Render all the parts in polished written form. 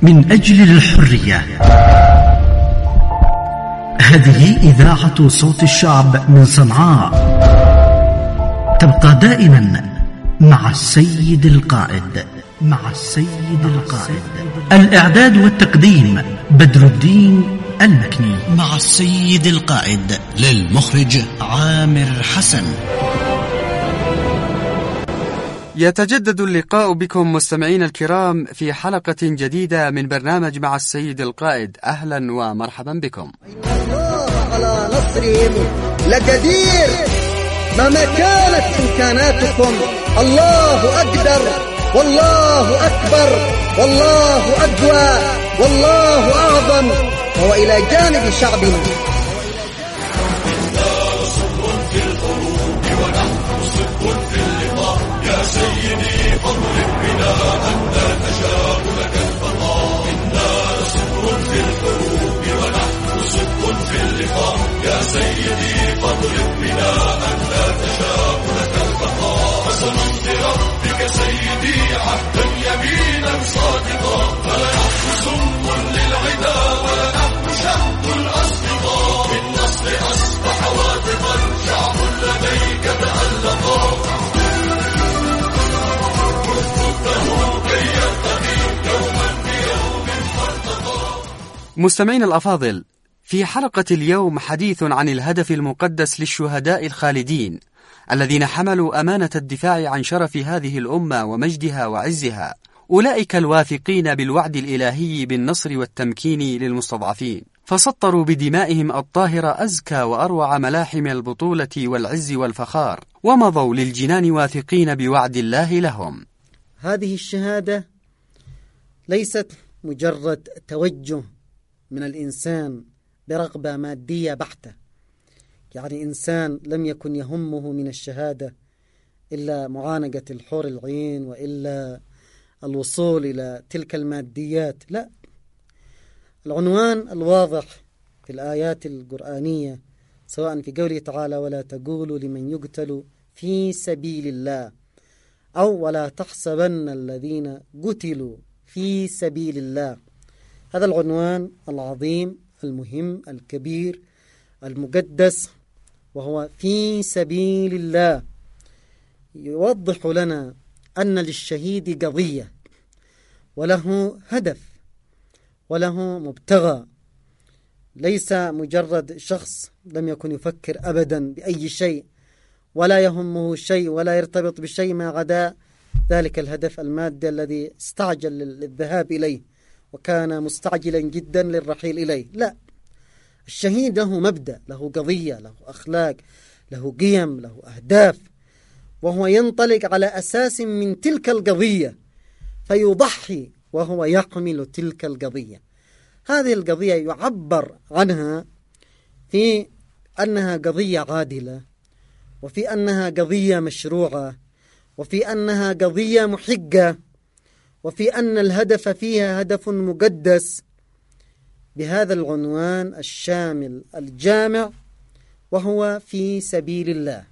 من أجل الحرية. هذه إذاعة صوت الشعب من صنعاء، تبقى دائما مع السيد القائد. الإعداد والتقديم بدر الدين المكني، مع السيد القائد للمخرج عامر حسن. يتجدد اللقاء بكم مستمعين الكرام في حلقة جديدة من برنامج مع السيد القائد. أهلا ومرحبا بكم. الله على نصرهم لقدير، مهما كانت إمكاناتكم الله أقدر، والله أكبر، والله أقوى، والله أعظم، وهو إلى جانب شعبنا. يا سيدي فاضرب بنا أنت نشاء لك البقاء، إنا صبر في الحروب ونحن صدق في اللقاء. يا سيدي فاضرب بنا أنت نشاء لك البقاء، فسنمضي ربك سيدي عهدا يمينا صادقا، فنحن سم للعدا ونحن شهد الأصدقاء. بالنصر أصبح واثقا شعب لديك تألقا. مستمعين الأفاضل، في حلقة اليوم حديث عن الهدف المقدس للشهداء الخالدين الذين حملوا أمانة الدفاع عن شرف هذه الأمة ومجدها وعزها، أولئك الواثقين بالوعد الإلهي بالنصر والتمكين للمستضعفين، فسطروا بدمائهم الطاهرة أزكى وأروع ملاحم البطولة والعز والفخار، ومضوا للجنان واثقين بوعد الله لهم. هذه الشهادة ليست مجرد توجه من الإنسان برغبة مادية بحتة، يعني إنسان لم يكن يهمه من الشهادة إلا معانقة الحور العين وإلا الوصول إلى تلك الماديات. لا، العنوان الواضح في الآيات القرآنية سواء في قوله تعالى ولا تقولوا لمن يقتل في سبيل الله، أو ولا تحسبن الذين قتلوا في سبيل الله. هذا العنوان العظيم المهم الكبير المقدس، وهو في سبيل الله، يوضح لنا أن للشهيد قضية وله هدف وله مبتغى، ليس مجرد شخص لم يكن يفكر أبدا بأي شيء ولا يهمه شيء ولا يرتبط بشيء ما عدا ذلك الهدف المادي الذي استعجل للذهاب إليه وكان مستعجلا جدا للرحيل إليه. لا، الشهيد له مبدأ، له قضية، له أخلاق، له قيم، له أهداف، وهو ينطلق على أساس من تلك القضية فيضحي وهو يحمل تلك القضية. هذه القضية يعبر عنها في أنها قضية عادلة، وفي أنها قضية مشروعة، وفي أنها قضية محقة، وفي أن الهدف فيها هدف مقدس بهذا العنوان الشامل الجامع، وهو في سبيل الله.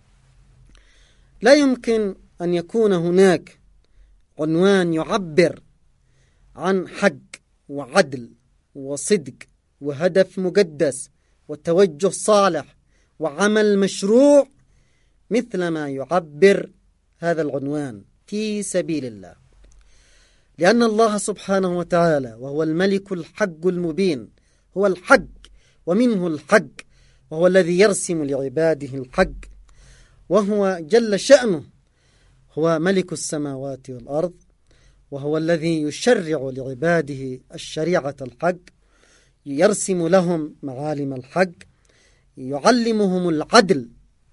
لا يمكن أن يكون هناك عنوان يعبر عن حق وعدل وصدق وهدف مقدس وتوجه صالح وعمل مشروع مثل ما يعبر هذا العنوان في سبيل الله. لأن الله سبحانه وتعالى وهو الملك الحق المبين هو الحق ومنه الحق، وهو الذي يرسم لعباده الحق، وهو جل شأنه هو ملك السماوات والأرض، وهو الذي يشرع لعباده الشريعة الحق، يرسم لهم معالم الحق، يعلمهم العدل،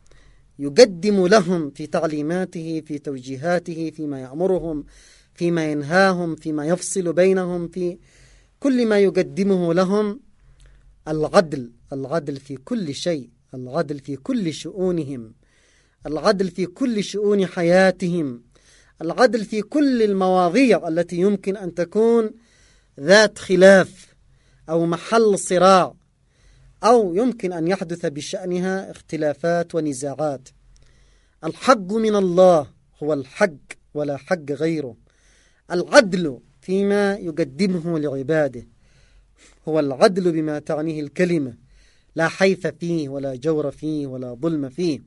يقدم لهم في تعليماته، في توجيهاته، فيما يأمرهم، فيما ينهاهم، فيما يفصل بينهم، في كل ما يقدمه لهم العدل. العدل في كل شيء، العدل في كل شؤونهم، العدل في كل شؤون حياتهم، العدل في كل المواضيع التي يمكن أن تكون ذات خلاف أو محل صراع أو يمكن أن يحدث بشأنها اختلافات ونزاعات. الحق من الله هو الحق ولا حق غيره. العدل فيما يقدمه لعباده هو العدل بما تعنيه الكلمة، لا حيف فيه ولا جور فيه ولا ظلم فيه.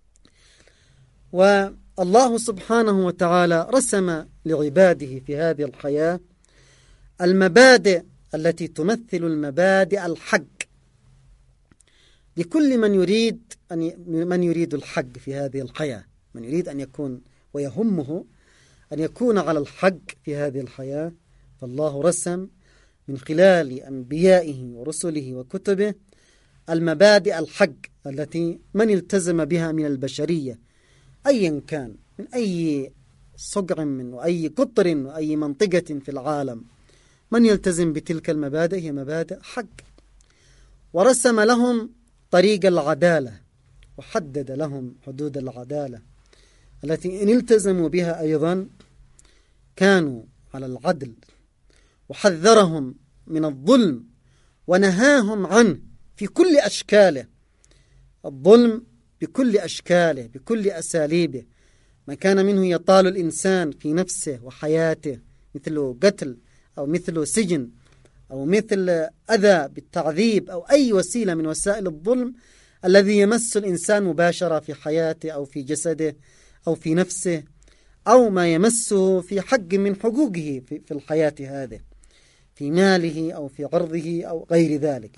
والله سبحانه وتعالى رسم لعباده في هذه الحياة المبادئ التي تمثل المبادئ الحق لكل من يريد الحق في هذه الحياة، من يريد أن يكون ويهمه أن يكون على الحق في هذه الحياة، فالله رسم من خلال أنبيائه ورسله وكتبه المبادئ الحق التي من التزم بها من البشرية أيا كان، من أي صقع من وأي قطر وأي منطقة في العالم، من يلتزم بتلك المبادئ هي مبادئ حق. ورسم لهم طريق العدالة وحدد لهم حدود العدالة التي إن التزموا بها أيضا كانوا على العدل، وحذرهم من الظلم ونهاهم عنه في كل أشكاله، الظلم بكل أشكاله بكل أساليبه، ما كان منه يطال الإنسان في نفسه وحياته مثل قتل أو مثل سجن أو مثل أذى بالتعذيب أو أي وسيلة من وسائل الظلم الذي يمس الإنسان مباشرة في حياته أو في جسده أو في نفسه أو ما يمسه في حق من حقوقه في الحياة هذه، في ماله أو في عرضه أو غير ذلك.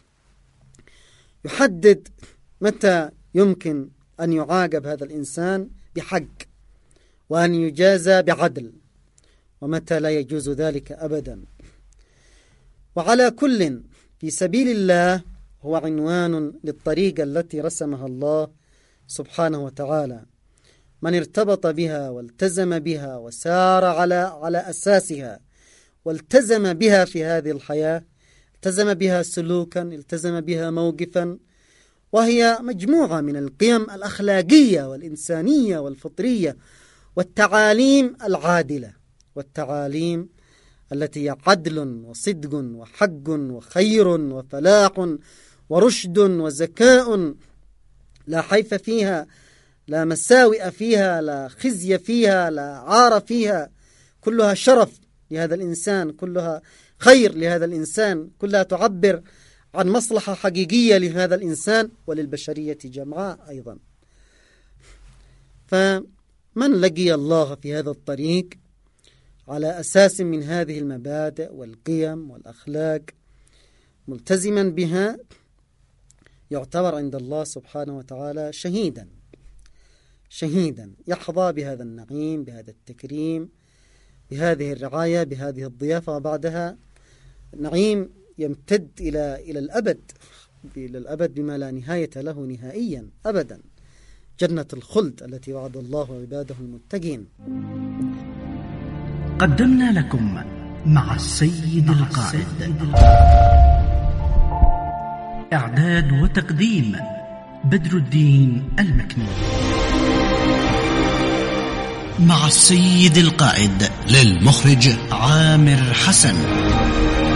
يحدد متى يمكن أن يعاقب هذا الإنسان بحق وأن يجازى بعدل، ومتى لا يجوز ذلك أبدا. وعلى كل في سبيل الله هو عنوان للطريقة التي رسمها الله سبحانه وتعالى، من ارتبط بها والتزم بها وسار على أساسها والتزم بها في هذه الحياة، التزم بها سلوكا، التزم بها موقفا، وهي مجموعة من القيم الأخلاقية والإنسانية والفطرية والتعاليم العادلة، والتعاليم التي هي عدل وصدق وحق وخير وفلاح ورشد وزكاء، لا حيف فيها، لا مساوئ فيها، لا خزي فيها، لا عار فيها، كلها شرف لهذا الإنسان، كلها خير لهذا الإنسان، كلها تعبر عن مصلحة حقيقية لهذا الإنسان وللبشرية جمعاء أيضا. فمن لقي الله في هذا الطريق على أساس من هذه المبادئ والقيم والأخلاق ملتزما بها يعتبر عند الله سبحانه وتعالى شهيدا يحظى بهذا النعيم، بهذا التكريم، بهذه الرعاية، بهذه الضيافة، وبعدها نعيم يمتد إلى الأبد بما لا نهاية له نهائيا أبدا، جنة الخلد التي وعد الله عباده المتقين. قدمنا لكم مع السيد القائد. إعداد وتقديم بدر الدين المكنون. مع السيد القائد للمخرج عامر حسن.